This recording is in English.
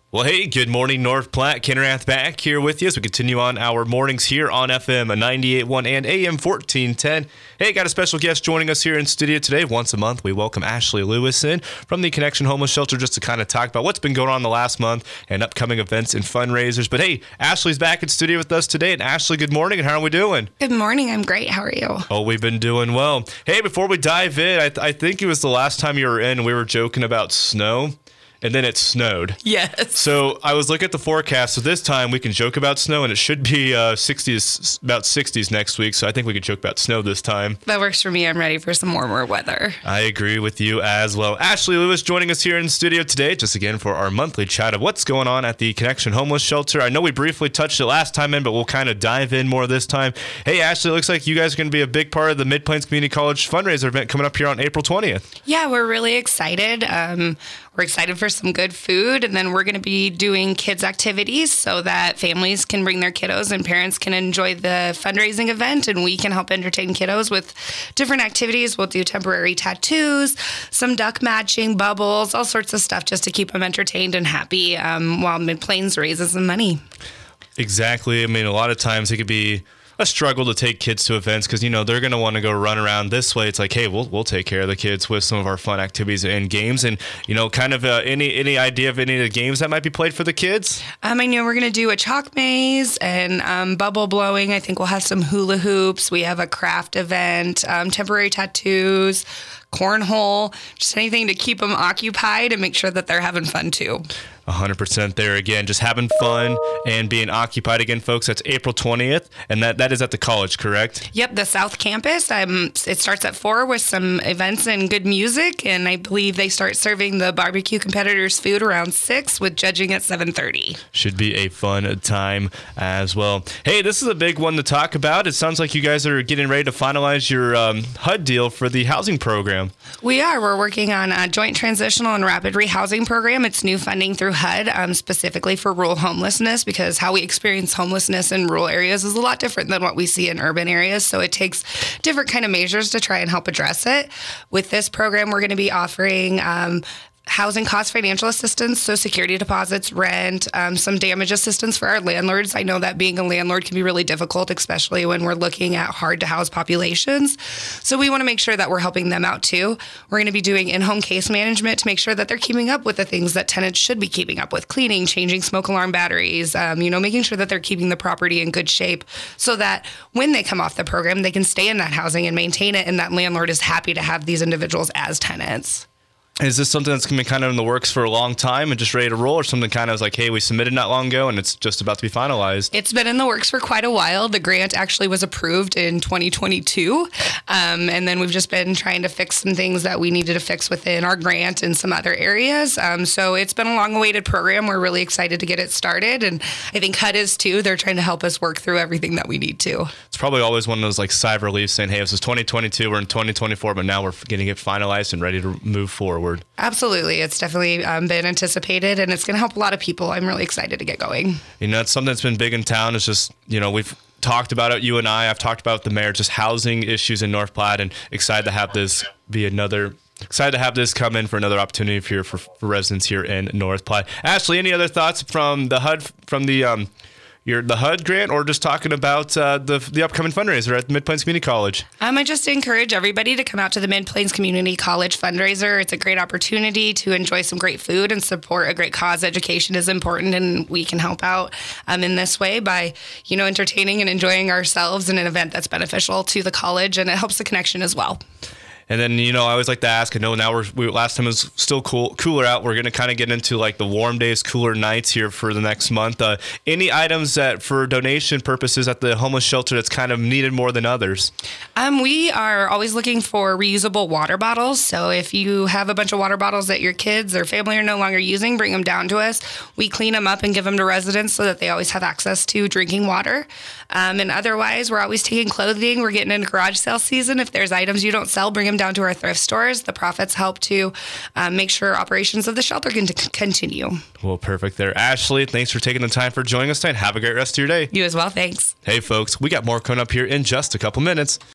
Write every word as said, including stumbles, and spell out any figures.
Well, hey, good morning, North Platte. Ken Rath back here with you as we continue on our mornings here on F M ninety-eight point one and A M fourteen ten. Hey, got a special guest joining us here in studio today. Once a month, we welcome Ashley Lewis in from the Connection Homeless Shelter just to kind of talk about what's been going on the last month and upcoming events and fundraisers. But hey, Ashley's back in studio with us today. And Ashley, good morning, and how are we doing? Good morning. I'm great. How are you? Oh, we've been doing well. Hey, before we dive in, I, th- I think it was the last time you were in, and we were joking about snow. And then it snowed. Yes. So I was looking at the forecast. So this time we can joke about snow, and it should be uh, sixties, about sixties next week. So I think we could joke about snow this time. That works for me. I'm ready for some warmer weather. I agree with you as well. Ashley Lewis joining us here in the studio today, just again for our monthly chat of what's going on at the Connection Homeless Shelter. I know we briefly touched it last time in, but we'll kind of dive in more this time. Hey, Ashley, it looks like you guys are going to be a big part of the Mid-Plains Community College fundraiser event coming up here on April twentieth. Yeah, we're really excited. Um, we're excited for some good food, and then we're going to be doing kids activities so that families can bring their kiddos and parents can enjoy the fundraising event, and we can help entertain kiddos with different activities. We'll do temporary tattoos, some duck matching, bubbles, all sorts of stuff just to keep them entertained and happy um, while Mid-Plains raises some money. Exactly. I mean, a lot of times it could be a struggle to take kids to events because, you know, they're going to want to go run around this way. It's like, hey, we'll we'll take care of the kids with some of our fun activities and games. And, you know, kind of uh, any any idea of any of the games that might be played for the kids? Um, I know we're going to do a chalk maze and um, bubble blowing. I think we'll have some hula hoops. We have a craft event, um, temporary tattoos, cornhole, just anything to keep them occupied and make sure that they're having fun too. one hundred percent there again, just having fun and being occupied again, folks. That's April twentieth, and that, that is at the college, correct? Yep, the South Campus. Um, it starts at four with some events and good music, and I believe they start serving the barbecue competitors food around six with judging at seven thirty. Should be a fun time as well. Hey, this is a big one to talk about. It sounds like you guys are getting ready to finalize your um, H U D deal for the housing program. We are. We're working on a joint transitional and rapid rehousing program. It's new funding through H U D, um, specifically for rural homelessness, because how we experience homelessness in rural areas is a lot different than what we see in urban areas. So it takes different kind of measures to try and help address it. With this program, we're going to be offering um, housing cost financial assistance, so security deposits, rent, um, some damage assistance for our landlords. I know that being a landlord can be really difficult, especially when we're looking at hard-to-house populations. So we want to make sure that we're helping them out too. We're going to be doing in-home case management to make sure that they're keeping up with the things that tenants should be keeping up with: cleaning, changing smoke alarm batteries, um, you know, making sure that they're keeping the property in good shape so that when they come off the program, they can stay in that housing and maintain it, and that landlord is happy to have these individuals as tenants. Is this something that's been kind of in the works for a long time and just ready to roll, or something kind of was like, hey, we submitted not long ago and it's just about to be finalized? It's been in the works for quite a while. The grant actually was approved in twenty twenty-two. Um, and then we've just been trying to fix some things that we needed to fix within our grant and some other areas. Um, so it's been a long-awaited program. We're really excited to get it started. And I think H U D is too. They're trying to help us work through everything that we need to. It's probably always one of those like sigh of relief saying, hey, this is twenty twenty-two, we're in twenty twenty-four, but now we're getting it finalized and ready to move forward. Absolutely. It's definitely um, been anticipated, and it's going to help a lot of people. I'm really excited to get going. You know, it's something that's been big in town. It's just, you know, we've talked about it, you and I. I've talked about the mayor, just housing issues in North Platte, and excited to have this be another, excited to have this come in for another opportunity here for, for residents here in North Platte. Ashley, any other thoughts from the H U D, from the, um, Your, the H U D grant, or just talking about uh, the the upcoming fundraiser at Mid-Plains Community College? Um, I just encourage everybody to come out to the Mid-Plains Community College fundraiser. It's a great opportunity to enjoy some great food and support a great cause. Education is important, and we can help out um, in this way by, you know, entertaining and enjoying ourselves in an event that's beneficial to the college, and it helps the connection as well. And then, you know, I always like to ask, I know now we're, we, last time it was still cool, cooler out. We're going to kind of get into like the warm days, cooler nights here for the next month. Uh, any items that for donation purposes at the homeless shelter that's kind of needed more than others? Um, we are always looking for reusable water bottles. So if you have a bunch of water bottles that your kids or family are no longer using, bring them down to us. We clean them up and give them to residents so that they always have access to drinking water. Um, and otherwise, we're always taking clothing. We're getting into garage sale season. If there's items you don't sell, bring them down to our thrift stores. The profits help to um, make sure operations of the shelter can t- continue. Well, perfect there. Ashley, thanks for taking the time for joining us tonight. Have a great rest of your day. You as well. Thanks. Hey, folks, we got more coming up here in just a couple minutes.